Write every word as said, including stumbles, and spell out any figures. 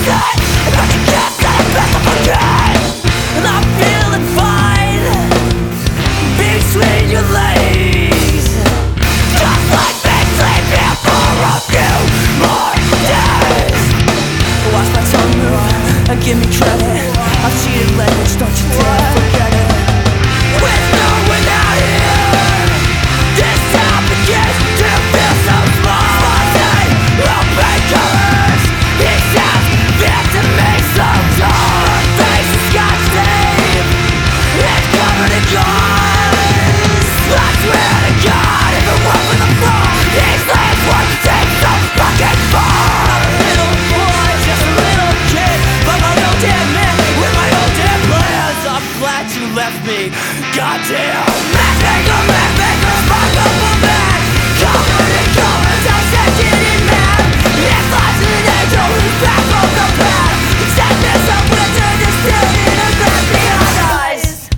Give me credit, I've cheated language, don't you dare forget it. With no without you, this time begins to feel so small. I say, open colors, he sounds fit to me so tall. Her face is scotch tape, it's covered in guns. I swear to God, if it weren't for the fall, these legs wouldn't take so fucking far. I'm a little boy, just a little kid, but my old damn man with my old damn plans. I'm glad you left me, goddamn. Matchmaker, matchmaker, sparkle.